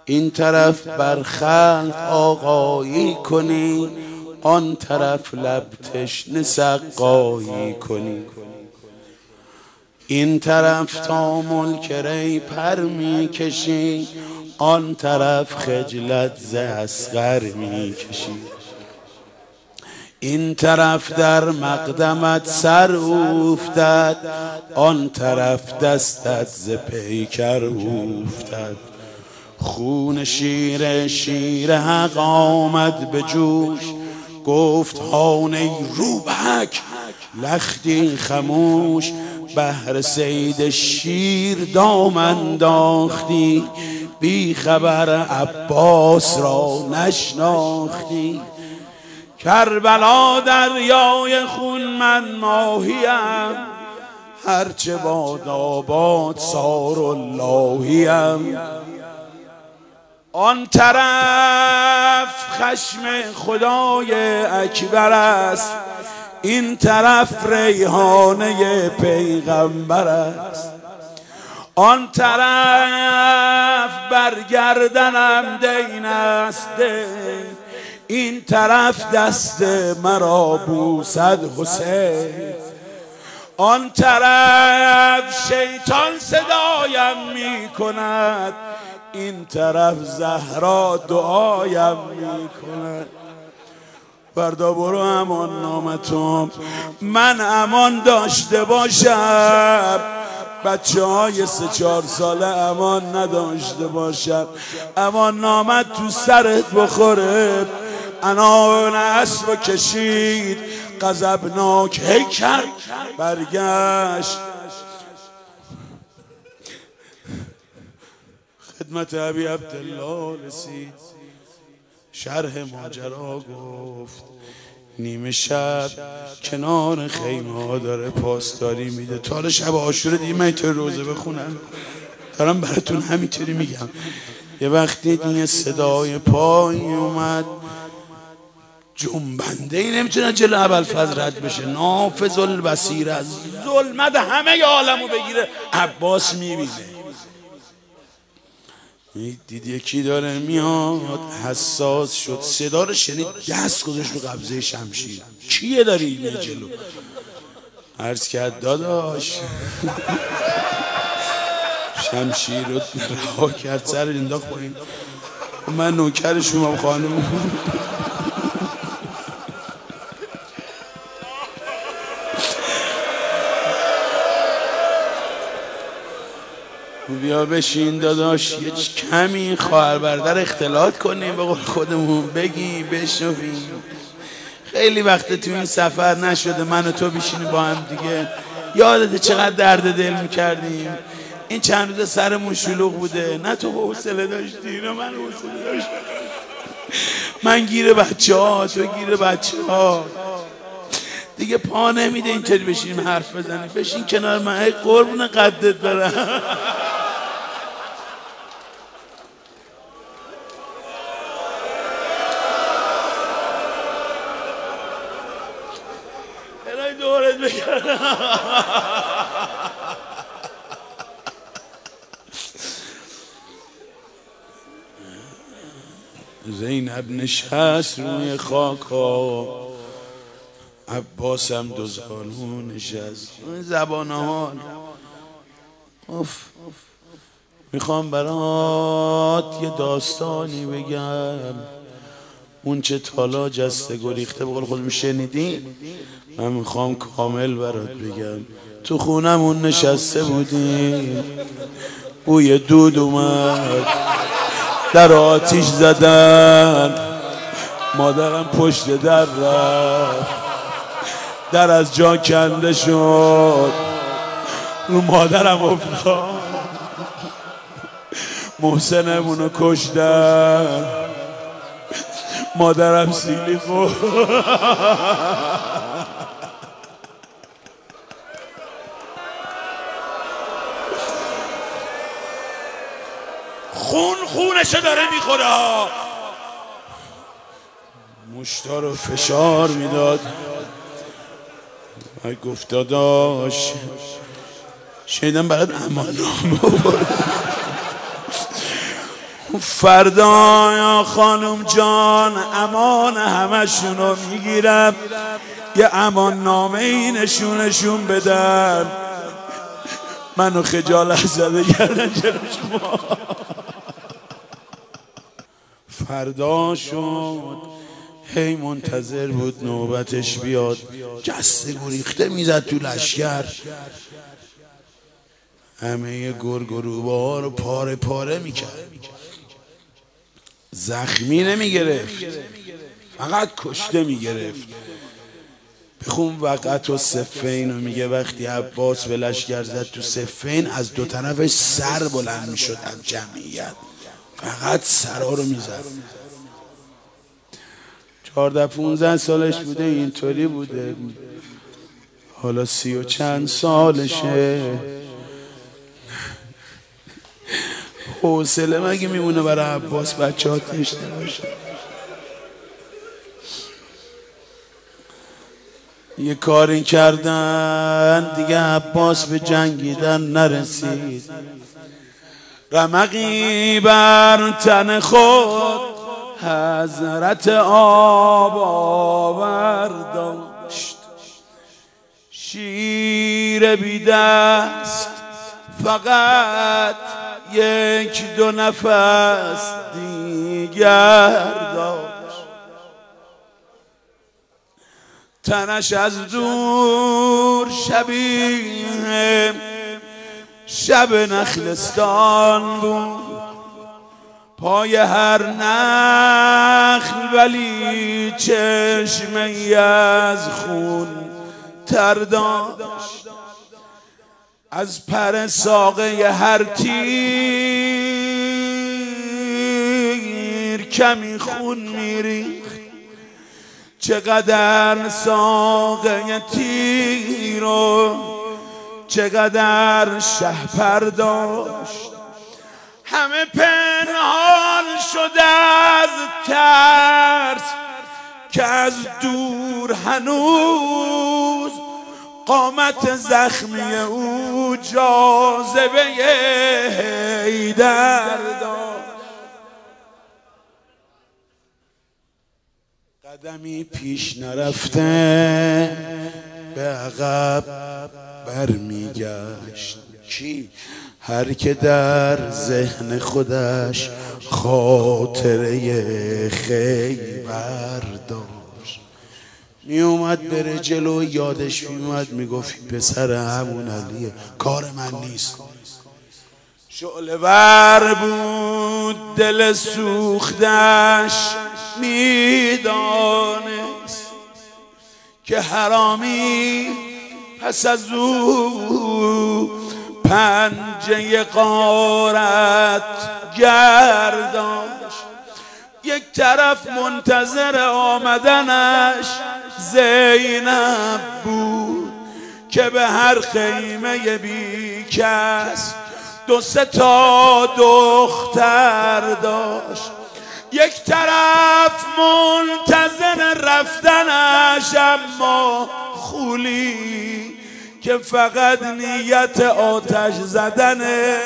این طرف بر خلق آقایی کنی، آن طرف لب تشنه سقایی کنی. این طرف تا ملک ری پر می کشی، آن طرف خجلت ز اصغر می کشی. این طرف در مقدمت سر اوفتد، آن طرف دستت ز پیکر اوفتد. خون شیر حق آمد به جوش، گفت هان ای روبهک لختی خموش. بهر صید شیر دام انداختی، بی خبر عباس را نشناختی. کربلا دریای خون من ماهیم، هرچه باد آباد سار اللهیم. آن طرف خشم خدای اکبر است، این طرف ریحانه پیغمبر است. آن طرف برگردنم دین است دین، این طرف دست مرا بوسد حسین. آن طرف شیطان صدایم می کند، این طرف زهرا دعایم می کند. فردا برو امان نامتم، من امان داشته باشم، بچه های 3-4 ساله امان نداشته باشم. امان نامت تو سرت بخوره. انان اسب کشید غضبناک هیکل برگشت. خدمت ابی عبدالله رسید، شرح ماجرا گفت. نیمه شب کنار خیمه ها داره پاسداری میده. تا شب عاشوره دیگه من اینطور روزه بخونم، دارم براتون همینطوری میگم. یه وقتی دیگه صدای پای اومد، جنبنده ای نمیتونه جلو ابوالفضل رد بشه. نافذ البصیر از ظلمت همه عالمو بگیره. عباس میبینه، دید یکی داره میاد، حساس شد، صدا رو شنید، دست گذاشت رو قبضه شمشیر. کیه داری اینه جلو؟ عرض کرد داداش. شمشیر رو رها کرد، سر انداخت پایین. من نوکر شما خانم. بیا بشین داداش، یه کمی خواهر برادر اختلاط کنیم، به قول خودمون بگیم بشنویم. خیلی وقت تو این سفر نشده من و تو بشینیم با هم دیگه. یادت چقدر درد دل میکردیم؟ این چند روز سرمون شلوغ بوده، نه تو حوصله داشتی نه من حوصله داشتم. من گیر بچه ها، تو گیر بچه ها، دیگه پا نمیده اینطوری بشینیم حرف بزنیم. بشین کنار من، ای قربون قدت برم. الهی دورت بگردم. زینب نشست روی خاکا، عباس هم دو زانو نشست. زبان حال میخوام برات یه داستانی بگم. اون چه تالا جسته گریخته به قول خودم شنیدی، من میخوام کامل برات بگم. تو خونمون نشسته بودیم، بوی دود اومد، در آتیش زدن، مادرم پشت در رفت، در از جا کنده شد، رو مادرم افتاد، محسنمونو کشتن، مادرم سیلی خورد. خونشو داره میخوره. مشتا رو فشار میداد. من گفت داداش شنیدم برات امان نامه آورد. فردا یا خانم جان امان همشونو میگیرم، یه امان نامه ای نشونشون بدم. منو خجالت زده کردن جلو شما. فردا شد هی منتظر بود نوبتش بیاد، جسته گریخته میزد تو لشگر، همه گرگ و روبه ها رو پاره پاره میکرد. زخمی نمیگرفت، فقط کشته میگرفت. بخون وقت و صفین رو میگه وقتی عباس به لشگر زد تو صفین از دو طرفش سر بلند میشد از جمعیت، فقط سرا رو میزد. 14-15 سالش بوده اینطوری بوده، حالا 30 و چند سالشه. حوصله مگه میمونه برای عباس بچه ها تشنه باشه؟ یه کاری کردن دیگه عباس به جنگیدن نرسید، رمقی بر تن خود حضرت آب آورداشت، شیر بی دست فقط 1-2 نفس دیگر داشت. تنش از دور شبیه شب نخلستان بود، پای هر نخل ولی چشمه‌ای از خون تر داشت. از پر ساقه هر تیر کمی خون میریخت، چقدر ساقه تیر و چقدر شهپر داشت. همه پنهان شده از ترس که از دور هنوز قامت زخمی او جاذبه حیدر داشت. قدمی پیش نرفته به عقب برمیگشت. کی؟ هر که در ذهن خودش خاطره خیبر داشت. می اومد بره جلو، یادش می اومد میگفت پسر همون علیه، کار من نیست. شعله ور بود دل سوختش، میدانست که حرامی پس از او پنجه غارت گرداشت. یک طرف منتظر آمدنش زینب بود که به هر خیمه بی کس 2-3 تا دختر داشت. یک طرف منتظر رفتنش اما خولی که فقط نیت آتش زدنه.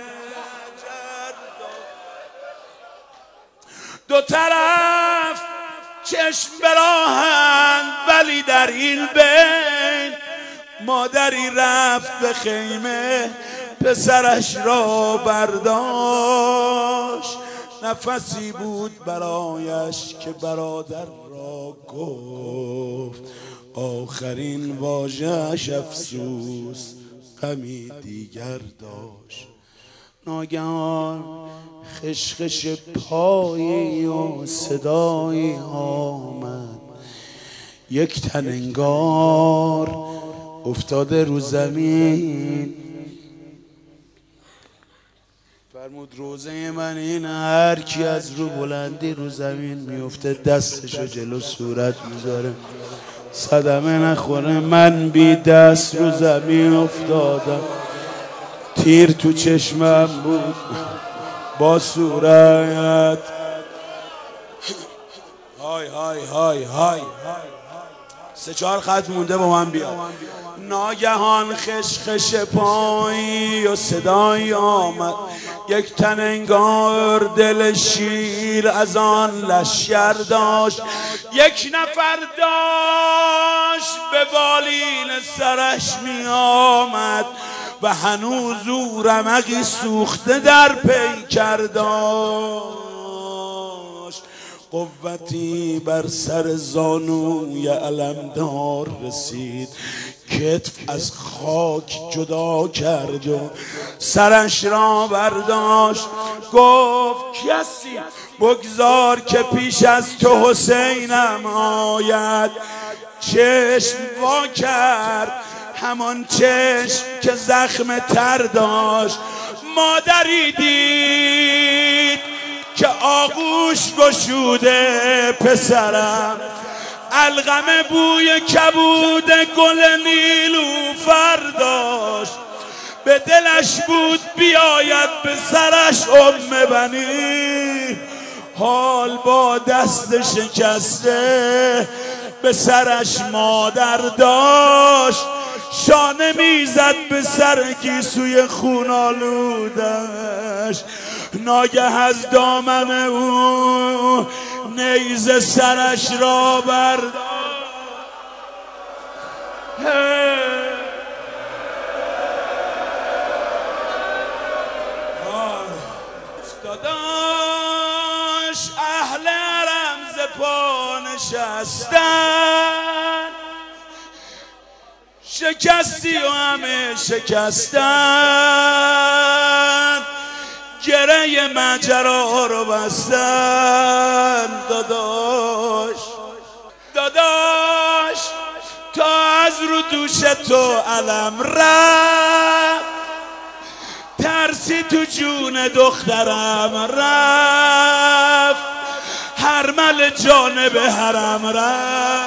2 طرف چشم به راهند، ولی در این بین مادری رفت به خیمه پسرش را برداشت. نفسی بود برایش که برادر را گفت آخرین واژه‌اش افسوس غمی دیگر داشت. ناگهان خشخش پایی و صدایی آمد، یک تن انگار افتاده رو زمین. فرمود روزه من این، هر کی از رو بلندی رو زمین میفته دستشو جلو صورت میذاره صدمه نخوره. من بی دست رو زمین افتادم، تیر تو چشمم بود با صورت. های های های های 3-4 خط مونده با من بیا. ناگهان خشخش پایی و صدایی آمد، یک تن انگار دل شیر از آن لشکر داشت. یک نفر داشت به بالین سرش می آمد و هنوز او رمقی سوخته در پیکر داشت. قوتی بر سر زانوی علمدار رسید، کتف از خاک جدا کرد و سرش را برداشت. گفت کسی بگذار که پیش از تو حسینم آید. چشم وا کرد، همان چشم که زخم تر داشت. مادری دید که آغوش گشوده پسرم، القمه بوی کبود گل نیلوفر داشت. به دلش بود بیاید به سرش بنی، حال با دست شکسته به سرش مادر داشت. شانه میزد به سر گیسوی خون آلودش. ناگه از دامن او نیزه سرش را برداشت. داداش اهل رمز پا نشستن، شکستی و همه شکستن، گره ماجرا رو بستن. داداش تا از رو دوش تو علم رفت، ترسی تو جون دخترم رفت، هرمل جانب حرم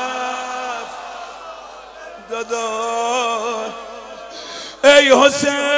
رفت. داداش ای حسین